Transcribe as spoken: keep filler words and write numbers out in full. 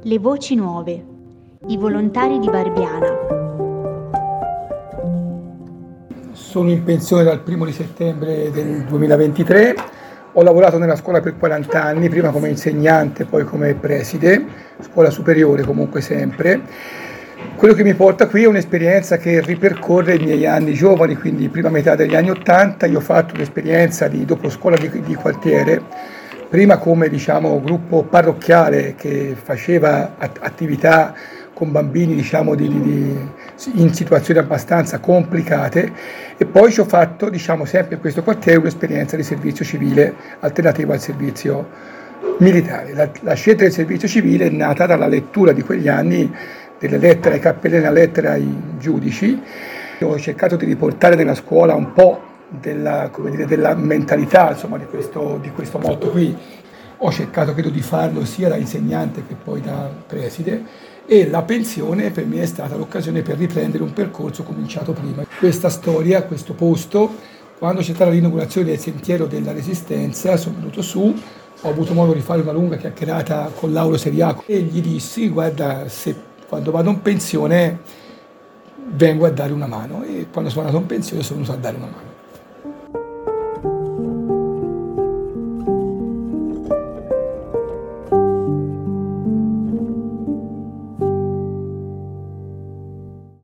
Le voci nuove. I volontari di Barbiana. Sono in pensione dal primo di settembre del duemilaventitré, ho lavorato nella scuola per quaranta anni, prima come insegnante, poi come preside, scuola superiore comunque sempre. Quello che mi porta qui è un'esperienza che ripercorre i miei anni giovani, quindi prima metà degli anni Ottanta. Io ho fatto un'esperienza di doposcuola di, di quartiere, prima come diciamo, gruppo parrocchiale che faceva attività con bambini diciamo, di, di, di, in situazioni abbastanza complicate, e poi ci ho fatto diciamo, sempre in questo quartiere un'esperienza di servizio civile alternativa al servizio militare. La, la scelta del servizio civile è nata dalla lettura di quegli anni delle lettere ai cappellani, delle lettere ai giudici. Io ho cercato di riportare nella scuola un po' della, come dire, della mentalità insomma, di, questo, di questo motto qui. Ho cercato credo di farlo sia da insegnante che poi da preside, e la pensione per me è stata l'occasione per riprendere un percorso cominciato prima. Questa storia, questo posto, quando c'è stata l'inaugurazione del Sentiero della Resistenza, sono venuto su, ho avuto modo di fare una lunga chiacchierata con Lauro Seriaco e gli dissi: guarda, se quando vado in pensione vengo a dare una mano, e quando sono andato in pensione sono venuto a dare una mano.